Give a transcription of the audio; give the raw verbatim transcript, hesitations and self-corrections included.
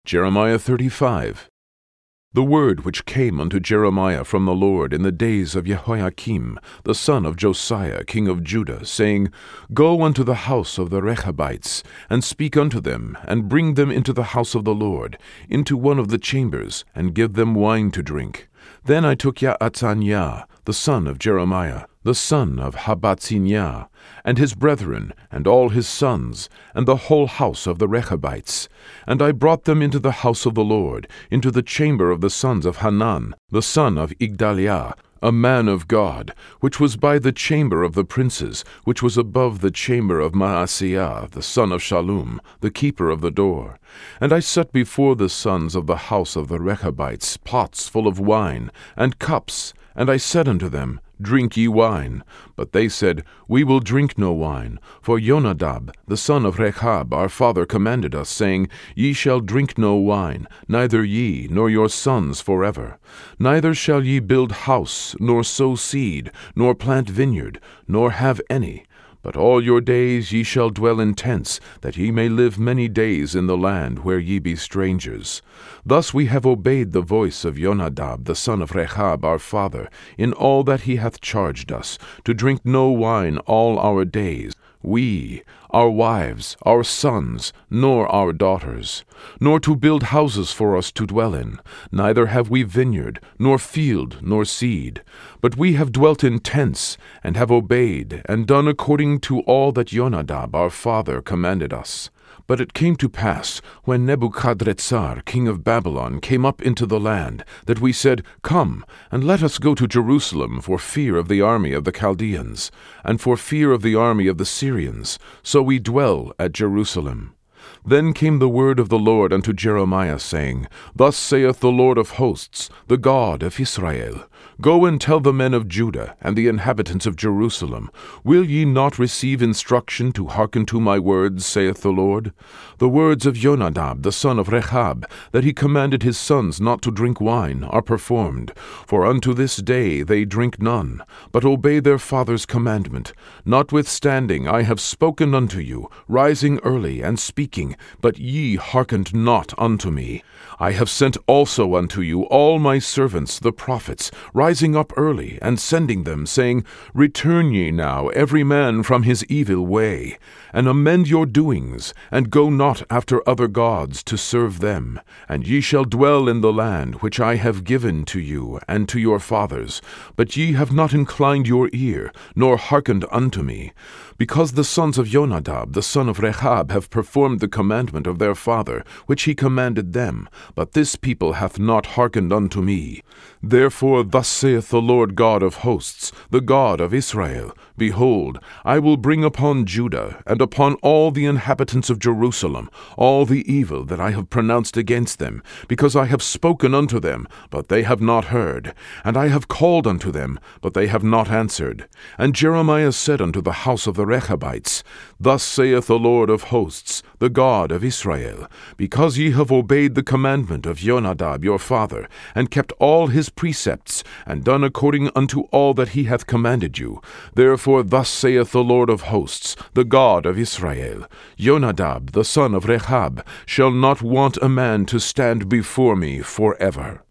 Jeremiah thirty-five. The word which came unto Jeremiah from the Lord in the days of Jehoiakim, the son of Josiah, king of Judah, saying, Go unto the house of the Rechabites, and speak unto them, and bring them into the house of the Lord, into one of the chambers, and give them wine to drink. Then I took Jaazaniah, the son of Jeremiah, the son of Habatziniah, and his brethren, and all his sons, and the whole house of the Rechabites. And I brought them into the house of the Lord, into the chamber of the sons of Hanan, the son of Igdaliah, a man of God, which was by the chamber of the princes, which was above the chamber of Maaseiah, the son of Shallum, the keeper of the door. And I set before the sons of the house of the Rechabites pots full of wine, and cups, and I said unto them, Drink ye wine. But they said, We will drink no wine. For Jonadab, the son of Rechab, our father, commanded us, saying, Ye shall drink no wine, neither ye, nor your sons forever. Neither shall ye build house, nor sow seed, nor plant vineyard, nor have any. But all your days ye shall dwell in tents, that ye may live many days in the land where ye be strangers. Thus we have obeyed the voice of Jonadab, the son of Rechab, our father, in all that he hath charged us, to drink no wine all our days, we, our wives, our sons, nor our daughters, nor to build houses for us to dwell in, neither have we vineyard, nor field, nor seed. But we have dwelt in tents, and have obeyed, and done according to all that Jonadab our father commanded us. But it came to pass, when Nebuchadrezzar, king of Babylon, came up into the land, that we said, Come, and let us go to Jerusalem for fear of the army of the Chaldeans, and for fear of the army of the Syrians. So we dwell at Jerusalem. Then came the word of the Lord unto Jeremiah, saying, Thus saith the Lord of hosts, the God of Israel, Go and tell the men of Judah and the inhabitants of Jerusalem, Will ye not receive instruction to hearken to my words, saith the Lord? The words of Jonadab, the son of Rechab, that he commanded his sons not to drink wine, are performed. For unto this day they drink none, but obey their father's commandment. Notwithstanding I have spoken unto you, rising early and speaking, but ye hearkened not unto me. I have sent also unto you all my servants the prophets, rising up early, and sending them, saying, Return ye now every man from his evil way, and amend your doings, and go not after other gods to serve them. And ye shall dwell in the land which I have given to you and to your fathers. But ye have not inclined your ear, nor hearkened unto me. Because the sons of Jonadab, the son of Rechab, have performed the commandment of their father, which he commanded them, but this people hath not hearkened unto me. Therefore thus saith the Lord God of hosts, the God of Israel, Behold, I will bring upon Judah, and upon all the inhabitants of Jerusalem, all the evil that I have pronounced against them, because I have spoken unto them, but they have not heard, and I have called unto them, but they have not answered. And Jeremiah said unto the house of the Rechabites, Thus saith the Lord of hosts, the God of Israel, Because ye have obeyed the commandment of Jonadab your father, and kept all his precepts, and done according unto all that he hath commanded you, therefore thus saith the Lord of hosts, the God of Israel, Jonadab the son of Rechab shall not want a man to stand before me forever.